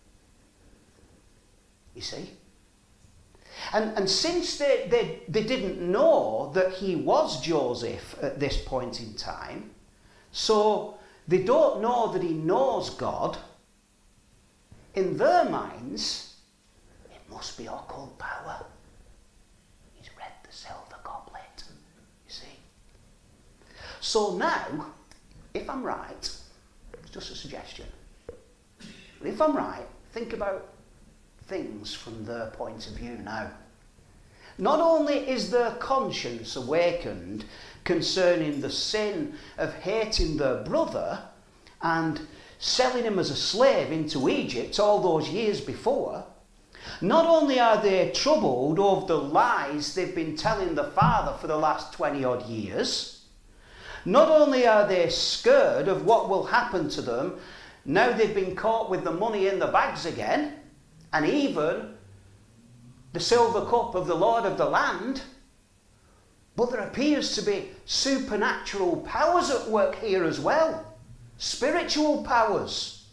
You see? And, and since they, they, they didn't know that he was Joseph at this point in time, so they don't know that he knows God, in their minds, it must be occult power. He's read the silver goblet, you see. So now, if I'm right, it's just a suggestion, but if I'm right, think about things from their point of view now. Not only is their conscience awakened concerning the sin of hating their brother and selling him as a slave into Egypt all those years before, not only are they troubled over the lies they've been telling the father for the last twenty odd years, not only are they scared of what will happen to them now they've been caught with the money in the bags again, and even the silver cup of the Lord of the land, but there appears to be supernatural powers at work here as well. Spiritual powers.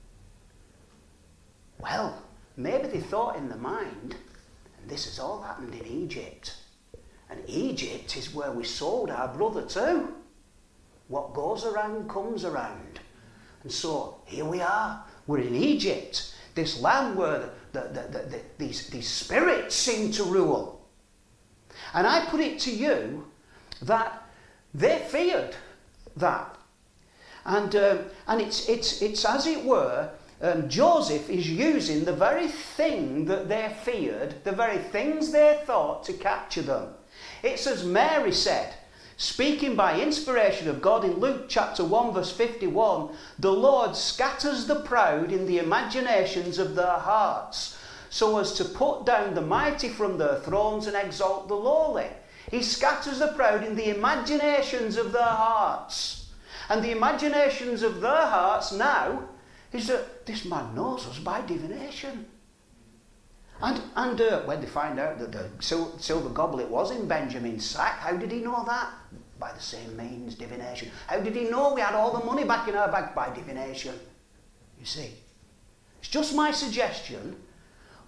Well, maybe they thought in their mind, and this has all happened in Egypt. And Egypt is where we sold our brother to. What goes around comes around. And so here we are. We're in Egypt, this land where the, the, the, the, these, these spirits seem to rule. And I put it to you that they feared that. And, um, and it's, it's, it's as it were, um, Joseph is using the very thing that they feared, the very things they thought to capture them. It's as Mary said, speaking by inspiration of God in Luke chapter one verse fifty-one, the Lord scatters the proud in the imaginations of their hearts, so as to put down the mighty from their thrones and exalt the lowly. He scatters the proud in the imaginations of their hearts. And the imaginations of their hearts now is that this man knows us by divination. And, and uh, when they find out that the sil silver goblet was in Benjamin's sack, how did he know that? By the same means, divination. How did he know we had all the money back in our bag? By divination. You see. It's just my suggestion,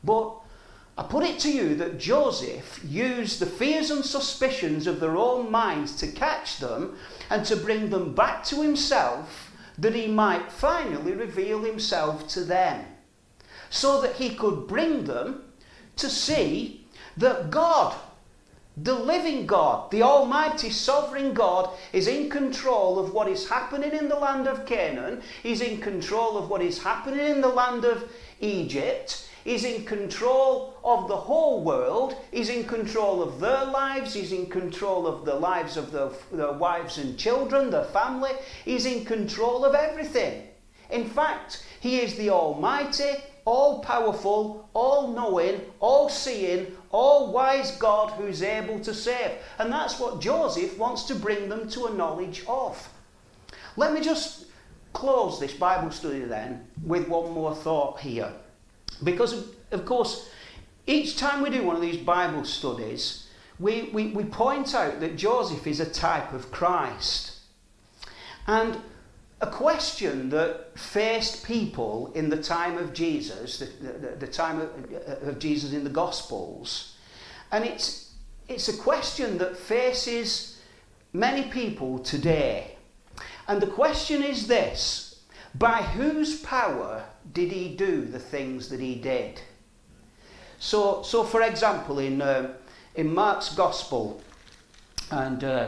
But I put it to you that Joseph used the fears and suspicions of their own minds to catch them and to bring them back to himself, that he might finally reveal himself to them, so that he could bring them to see that God, the living God, the almighty sovereign God, is in control of what is happening in the land of Canaan. He's in control of what is happening in the land of Egypt. He's in control of the whole world. He's in control of their lives. He's in control of the lives of their, their wives and children, their family. He's in control of everything. In fact, he is the almighty, all-powerful, all-knowing, all-seeing, all-wise God who's able to save. And that's what Joseph wants to bring them to a knowledge of. Let me just close this Bible study then with one more thought here. Because, of, of course, each time we do one of these Bible studies, we, we, we point out that Joseph is a type of Christ. And a question that faced people in the time of Jesus, the, the, the time of, of Jesus in the Gospels, and it's, it's a question that faces many people today. And the question is this: by whose power did he do the things that he did? So, so for example, in, uh, in Mark's Gospel and uh,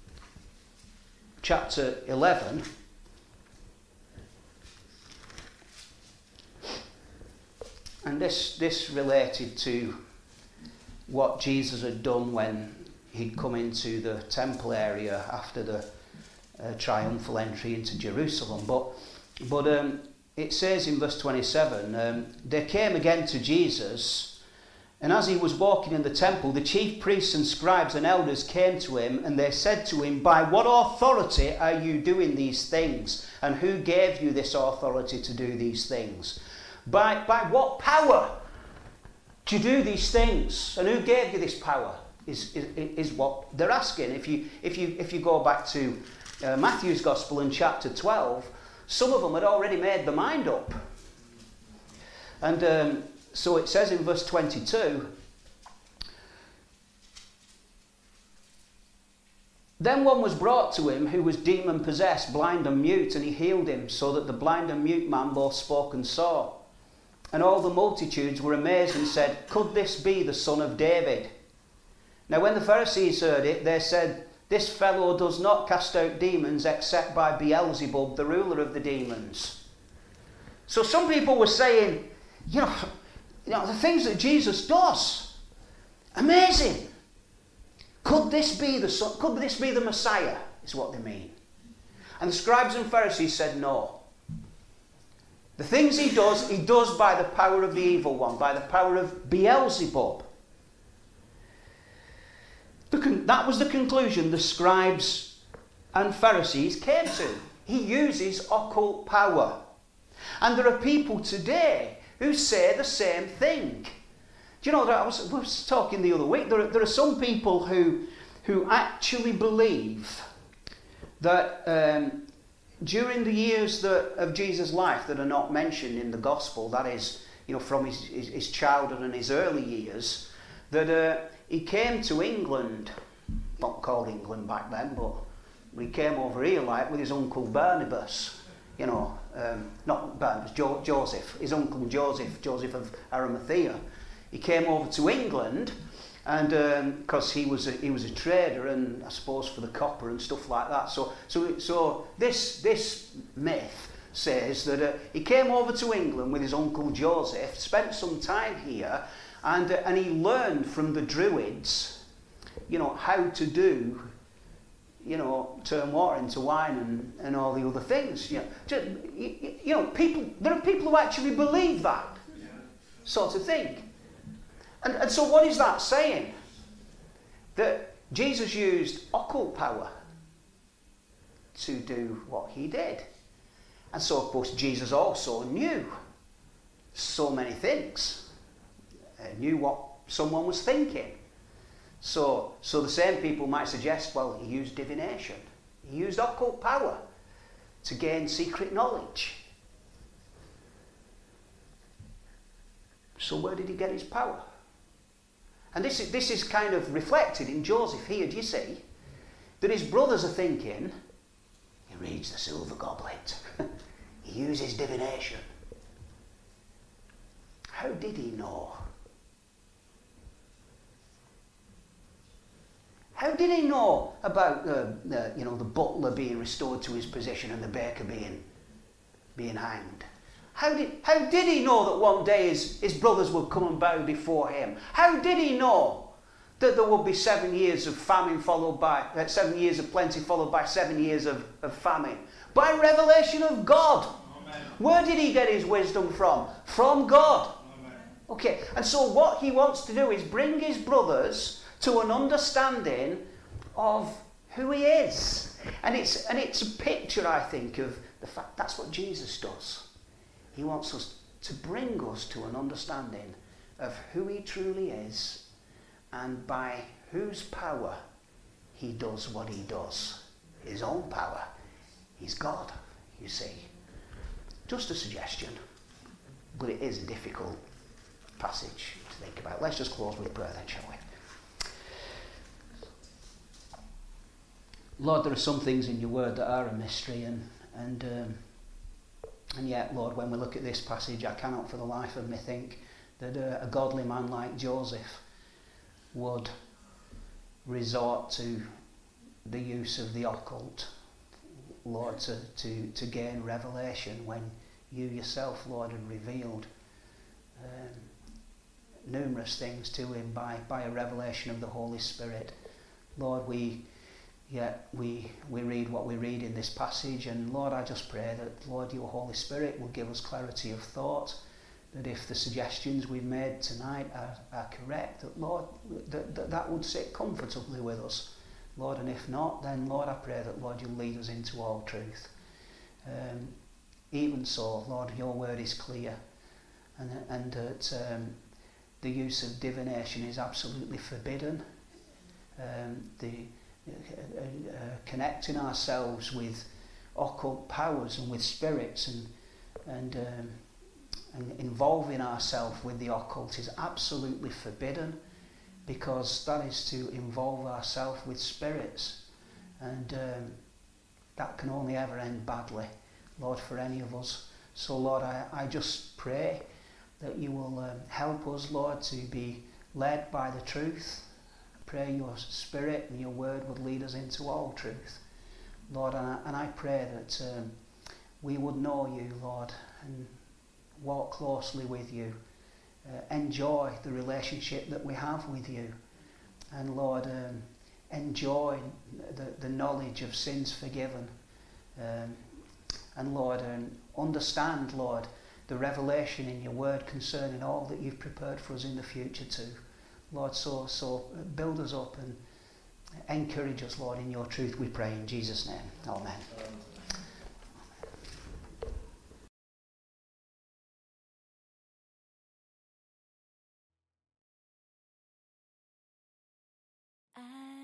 chapter eleven, and this, this related to what Jesus had done when he'd come into the temple area after the uh, triumphal entry into Jerusalem. But, but um, it says in verse twenty-seven, um, they came again to Jesus, and as he was walking in the temple, the chief priests and scribes and elders came to him, and they said to him, by what authority are you doing these things? And who gave you this authority to do these things? By, by what power do you do these things? And who gave you this power is, is, is what they're asking. If you, if you, if you go back to uh, Matthew's Gospel in chapter twelve, some of them had already made their mind up. And um, so it says in verse twenty-two, then one was brought to him who was demon-possessed, blind and mute, and he healed him, so that the blind and mute man both spoke and saw. And all the multitudes were amazed and said, could this be the son of David? Now when the Pharisees heard it, they said, this fellow does not cast out demons except by Beelzebub, the ruler of the demons. So some people were saying, you know, you know the things that Jesus does, amazing. Could this be the son, could this be the Messiah, is what they mean. And the scribes and Pharisees said no. The things he does, he does by the power of the evil one, by the power of Beelzebub. The con- that was the conclusion the scribes and Pharisees came to. He uses occult power. And there are people today who say the same thing. Do you know, I was, I was talking the other week, there are, there are some people who, who actually believe that um, during the years that, of Jesus' life that are not mentioned in the Gospel, that is, you know, from his, his, his childhood and his early years, that uh, he came to England, not called England back then, but he came over here like with his uncle Barnabas, you know, um, not Barnabas, jo- Joseph, his uncle Joseph, Joseph of Arimathea. He came over to England, and because um, he was a, he was a trader, and I suppose for the copper and stuff like that. So so so this this myth says that uh, he came over to England with his uncle Joseph, spent some time here, and uh, and he learned from the Druids, you know, how to do, you know, turn water into wine and, and all the other things. You know, just, you, you know, people. There are people who actually believe that sort of thing. And, and so what is that saying? That Jesus used occult power to do what he did. And so, of course, Jesus also knew so many things. Uh, knew what someone was thinking. So, so the same people might suggest, well, he used divination. He used occult power to gain secret knowledge. So where did he get his power? And this is, this is kind of reflected in Joseph here, do you see? That his brothers are thinking, he reads the silver goblet. He uses divination. How did he know? How did he know about the, the, you know, the butler being restored to his position and the baker being, being hanged? How did, how did he know that one day his, his brothers would come and bow before him? How did he know that there would be seven years of famine followed by, uh, seven years of plenty followed by seven years of, of famine? By revelation of God. Amen. Where did he get his wisdom from? From God. Amen. Okay, and so what he wants to do is bring his brothers to an understanding of who he is. And it's, and it's a picture, I think, of the fact that's what Jesus does. He wants us to bring us to an understanding of who he truly is and by whose power he does what he does. His own power. He's God, you see. Just a suggestion, but it is a difficult passage to think about. Let's just close with prayer then, shall we? Lord, there are some things in your word that are a mystery, and and um, and yet, Lord, when we look at this passage, I cannot for the life of me think that uh, a godly man like Joseph would resort to the use of the occult, Lord, to, to, to gain revelation when you yourself, Lord, had revealed um, numerous things to him by, by a revelation of the Holy Spirit. Lord, we yet we we read what we read in this passage, and Lord, I just pray that, Lord, your Holy Spirit will give us clarity of thought, that if the suggestions we've made tonight are, are correct, that, Lord, that, that that would sit comfortably with us, Lord, and if not, then, Lord, I pray that, Lord, you'll lead us into all truth. Um, even so, Lord, your word is clear, and, and that um, the use of divination is absolutely forbidden. Um, the uh, uh, connecting ourselves with occult powers and with spirits and and, um, and involving ourselves with the occult is absolutely forbidden, because that is to involve ourselves with spirits, and um, that can only ever end badly, Lord, for any of us. So, Lord, I, I just pray that you will um, help us, Lord, to be led by the truth. I pray your Spirit and your word would lead us into all truth, Lord, and I, and I pray that um, we would know you, Lord, and walk closely with you, uh, enjoy the relationship that we have with you, and, Lord, um, enjoy the, the knowledge of sins forgiven, um, and, Lord, um, understand, Lord, the revelation in your word concerning all that you've prepared for us in the future too. Lord, so, so build us up and encourage us, Lord, in your truth, we pray in Jesus' name. Amen.